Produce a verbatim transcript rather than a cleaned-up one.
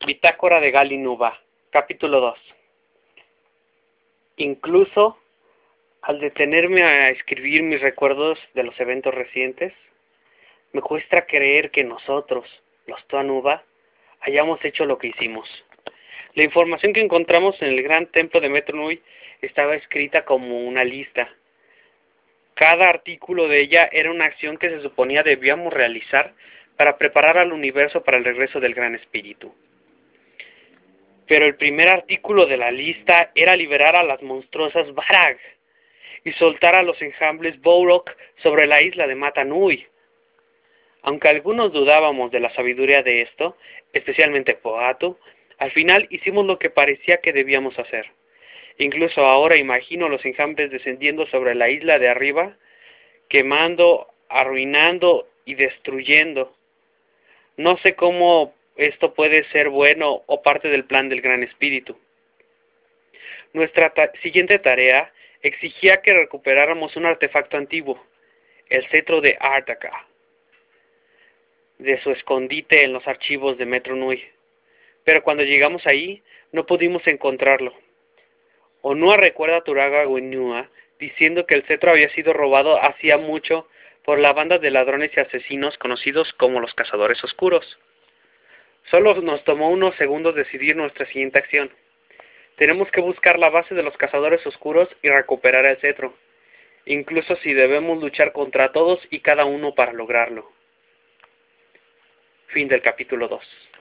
Bitácora de Gali Nuba, capítulo dos. Incluso, al detenerme a escribir mis recuerdos de los eventos recientes, me cuesta creer que nosotros, los Tuanuba, hayamos hecho lo que hicimos. La información que encontramos en el gran templo de Metru Nui estaba escrita como una lista. Cada artículo de ella era una acción que se suponía debíamos realizar para preparar al universo para el regreso del Gran Espíritu. Pero el primer artículo de la lista era liberar a las monstruosas Varag y soltar a los enjambres Bourok sobre la isla de Mata Nui. Aunque algunos dudábamos de la sabiduría de esto, especialmente Poatu, al final hicimos lo que parecía que debíamos hacer. Incluso ahora imagino los enjambres descendiendo sobre la isla de arriba, quemando, arruinando y destruyendo. No sé cómo esto puede ser bueno o parte del plan del Gran Espíritu. Nuestra ta- siguiente tarea exigía que recuperáramos un artefacto antiguo, el cetro de Artaka, de su escondite en los archivos de Metru Nui. Pero cuando llegamos ahí, no pudimos encontrarlo. Onua recuerda a Turaga Wenua diciendo que el cetro había sido robado hacía mucho por la banda de ladrones y asesinos conocidos como los Cazadores Oscuros. Solo nos tomó unos segundos decidir nuestra siguiente acción. Tenemos que buscar la base de los Cazadores Oscuros y recuperar el cetro, incluso si debemos luchar contra todos y cada uno para lograrlo. Fin del capítulo dos.